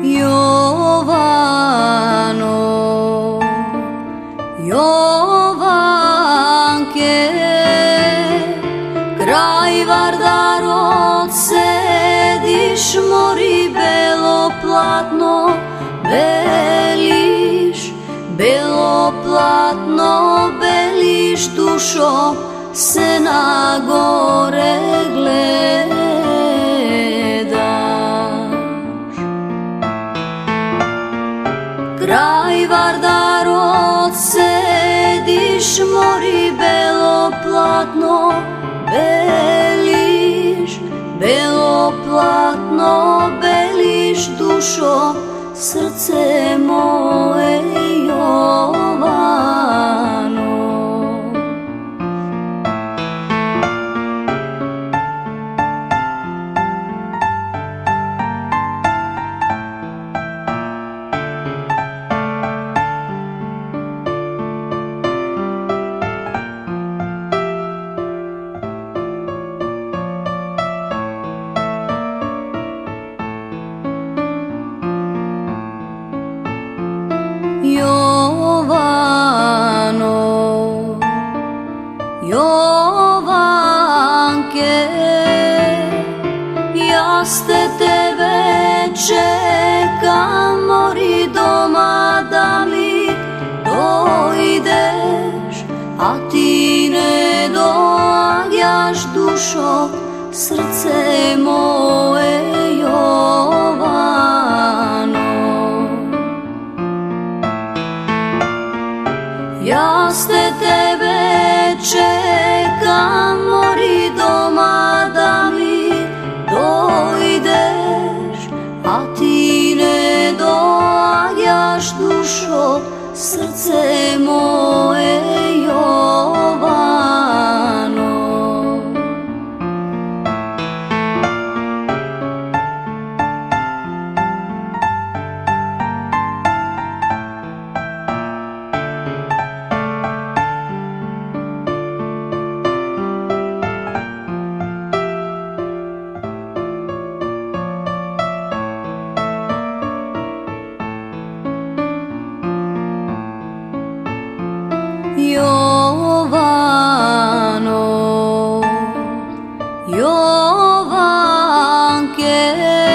Jovano, Jovanke, kraj Vardarod sediš, mori belo platno, beliš, belo platno beliš, dušo se na gore gledaš. Kraj Vardarod sediš, mori belo platno beliš, belo platno beliš, dušo, srce moje Jovano. Jovano, Jovanke, ja ste tebe čekam, mori doma da mi dojdeš, a ti ne dođaš, dušo, srce moje Jovano. Ja ste tebe čekam, mori doma da mi dojdeš, a ti ne dođaš, dušo, srce moje Jovano. Jovano, Jovanke,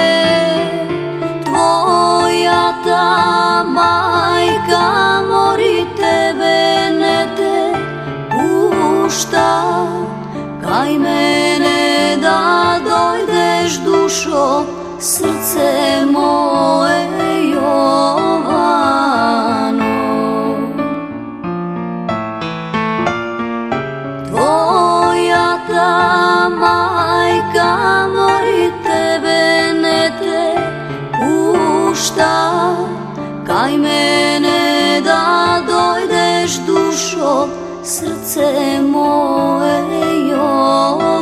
tvoja ta majka, mori tebe ne te pušta, kaj mene da dojdeš, dušo, srce moje Jovano. Tvoja ta majka, mori tebe ne te pušta, kaj mene da dojdeš, dušo, srce moje Jovano.